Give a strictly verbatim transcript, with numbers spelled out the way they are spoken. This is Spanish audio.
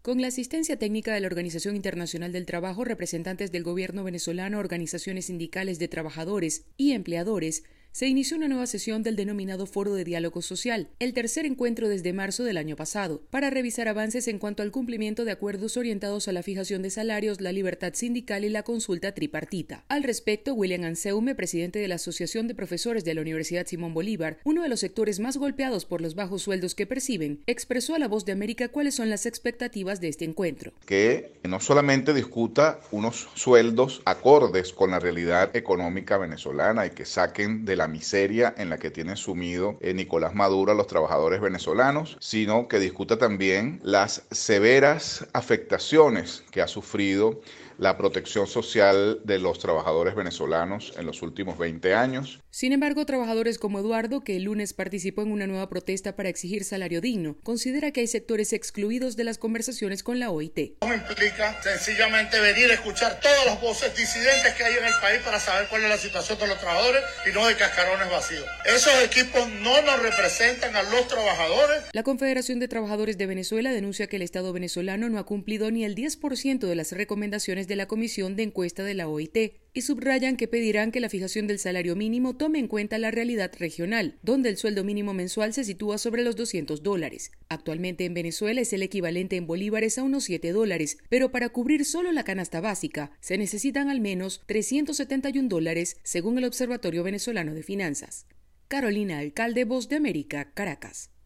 Con la asistencia técnica de la Organización Internacional del Trabajo, representantes del gobierno venezolano, organizaciones sindicales de trabajadores y empleadores, se inició una nueva sesión del denominado Foro de Diálogo Social, el tercer encuentro desde marzo del año pasado, para revisar avances en cuanto al cumplimiento de acuerdos orientados a la fijación de salarios, la libertad sindical y la consulta tripartita. Al respecto, William Anseume, presidente de la Asociación de Profesores de la Universidad Simón Bolívar, uno de los sectores más golpeados por los bajos sueldos que perciben, expresó a La Voz de América cuáles son las expectativas de este encuentro. Que no solamente discuta unos sueldos acordes con la realidad económica venezolana y que saquen de la miseria en la que tiene sumido eh, Nicolás Maduro a los trabajadores venezolanos, sino que discuta también las severas afectaciones que ha sufrido la protección social de los trabajadores venezolanos en los últimos veinte años. Sin embargo, trabajadores como Eduardo, que el lunes participó en una nueva protesta para exigir salario digno, considera que hay sectores excluidos de las conversaciones con la O I T. No implica sencillamente venir a escuchar todas las voces disidentes que hay en el país para saber cuál es la situación de los trabajadores y no de cascarones vacíos. Esos equipos no nos representan a los trabajadores. La Confederación de Trabajadores de Venezuela denuncia que el Estado venezolano no ha cumplido ni el diez por ciento de las recomendaciones de la Comisión de Encuesta de la O I T y subrayan que pedirán que la fijación del salario mínimo tome en cuenta la realidad regional, donde el sueldo mínimo mensual se sitúa sobre los doscientos dólares. Actualmente en Venezuela es el equivalente en bolívares a unos siete dólares, pero para cubrir solo la canasta básica se necesitan al menos trescientos setenta y un dólares, según el Observatorio Venezolano de Finanzas. Carolina Alcalde, Voz de América, Caracas.